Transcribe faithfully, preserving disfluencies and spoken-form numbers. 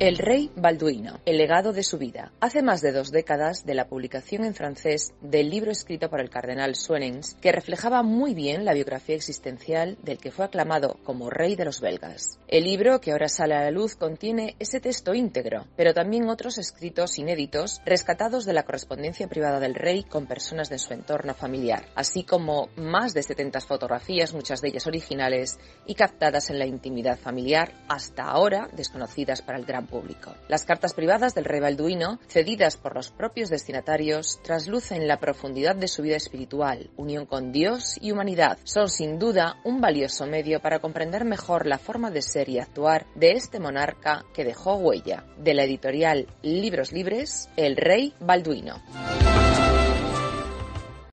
El rey Balduino, el legado de su vida. Hace más de dos décadas de la publicación en francés del libro escrito por el cardenal Suenens, que reflejaba muy bien la biografía existencial del que fue aclamado como rey de los belgas. El libro, que ahora sale a la luz, contiene ese texto íntegro, pero también otros escritos inéditos rescatados de la correspondencia privada del rey con personas de su entorno familiar, así como más de setenta fotografías, muchas de ellas originales y captadas en la intimidad familiar, hasta ahora desconocidas para el gran público. Las cartas privadas del rey Balduino, cedidas por los propios destinatarios, traslucen la profundidad de su vida espiritual, unión con Dios y humanidad. Son sin duda un valioso medio para comprender mejor la forma de ser y actuar de este monarca que dejó huella. De la editorial Libros Libres, El rey Balduino.